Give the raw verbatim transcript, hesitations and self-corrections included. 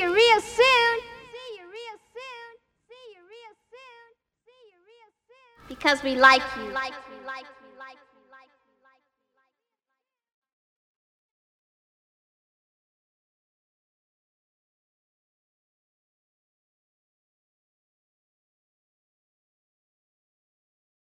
you real soon. See you real soon. See you real soon. See you real soon. Because we like you. Like you. Like you.